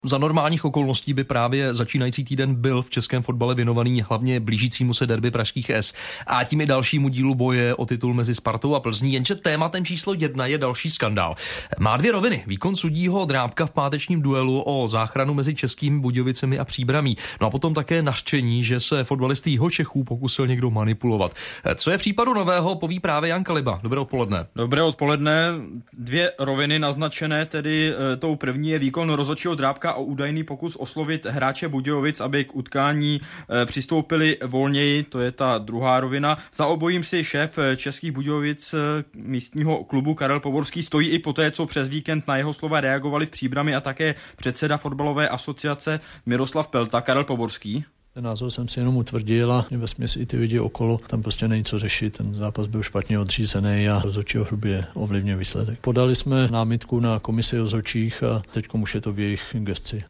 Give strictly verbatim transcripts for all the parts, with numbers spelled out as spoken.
Za normálních okolností by právě začínající týden byl v českém fotbale věnovaný hlavně blížícímu se derby pražských S a tím i dalšímu dílu boje o titul mezi Spartou a Plzní, jenže tématem číslo jedna je další skandál. Má dvě roviny. Výkon sudího Drábka v pátečním duelu o záchranu mezi Českými Budějovicemi a Příbramí. No a potom také nařčení, že se fotbalisty Jihočechů pokusil někdo manipulovat. Co je v případu nového, poví právě Jan Kaliba. Dobré odpoledne. Dobré odpoledne. Dvě roviny naznačené, tedy e, tou první je výkon rozhodčího Drábka o údajný pokus oslovit hráče Budějovic, aby k utkání e, přistoupili volněji, to je ta druhá rovina. Za obojím si šéf Českých Budějovic e, místního klubu Karel Poborský stojí i poté, co přes víkend na jeho slova reagovali v Příbrami a také předseda fotbalové asociace Miroslav Pelta. Karel Poborský. Ten názor jsem si jenom utvrdil a vesměs i ty lidi okolo, tam prostě není co řešit, ten zápas byl špatně odřízený a rozhodčí hrubě ovlivňuje výsledek. Podali jsme námitku na komisi rozhodčích a teď už je to v jejich gesci.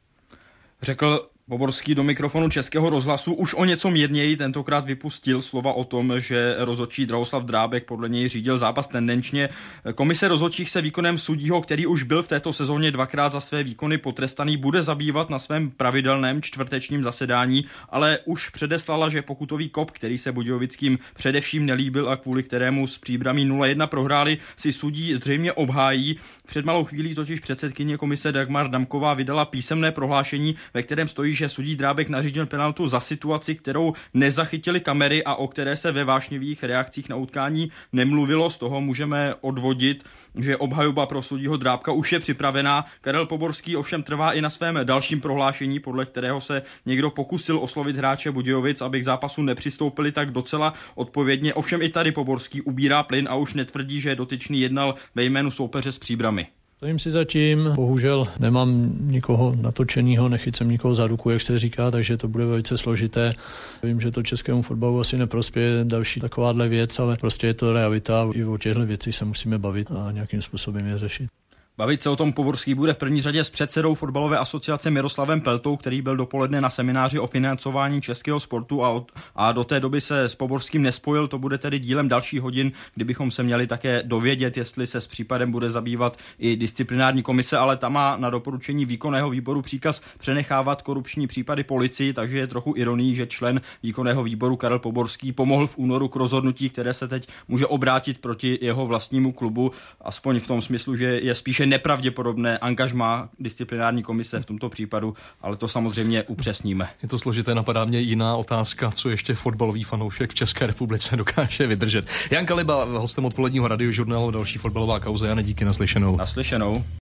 Řekl Poborský do mikrofonu Českého rozhlasu. Už o něco mírněji tentokrát vypustil slova o tom, že rozhodčí Drahoslav Drábek podle něj řídil zápas tendenčně. Komise rozhodčích se výkonem sudího, který už byl v této sezóně dvakrát za své výkony potrestaný, bude zabývat na svém pravidelném čtvrtečním zasedání, ale už předeslala, že pokutový kop, který se Budějovickým především nelíbil a kvůli kterému s Příbramí nula jedna prohráli, si sudí zřejmě obhájí. Před malou chvílí totiž předsedkyně komise Dagmar Damková vydala písemné prohlášení, ve kterém stojí, že sudí Drábek nařídil penaltu za situaci, kterou nezachytily kamery a o které se ve vášnivých reakcích na utkání nemluvilo. Z toho můžeme odvodit, že obhajoba pro sudího Drábka už je připravená. Karel Poborský ovšem trvá i na svém dalším prohlášení, podle kterého se někdo pokusil oslovit hráče Budějovic, aby k zápasu nepřistoupili tak docela odpovědně. Ovšem i tady Poborský ubírá plyn a už netvrdí, že dotyčný jednal ve jménu soupeře s Příbrami. Stojím si zatím, bohužel nemám nikoho natočenýho, nechycem nikoho za ruku, jak se říká, takže to bude velice složité. Vím, že to českému fotbalu asi neprospěje další takováhle věc, ale prostě je to realita. I o těchto věcech se musíme bavit a nějakým způsobem je řešit. Bavit se o tom Poborský bude v první řadě s předsedou fotbalové asociace Miroslavem Peltou, který byl dopoledne na semináři o financování českého sportu a, od, a do té doby se s Poborským nespojil. To bude tedy dílem dalších hodin, kdybychom se měli také dovědět, jestli se s případem bude zabývat i disciplinární komise, ale ta má na doporučení výkonného výboru příkaz přenechávat korupční případy policii, takže je trochu ironií, že člen výkonného výboru Karel Poborský pomohl v únoru k rozhodnutí, které se teď může obrátit proti jeho vlastnímu klubu, aspoň v tom smyslu, že je spíše nepravděpodobné angažmá disciplinární komise v tomto případu, ale to samozřejmě upřesníme. Je to složité, napadá mě jiná otázka, co ještě fotbalový fanoušek v České republice dokáže vydržet. Jan Kaliba, hostem odpoledního radiožurnálu, další fotbalová kauza. Jane, díky, naslyšenou. Naslyšenou.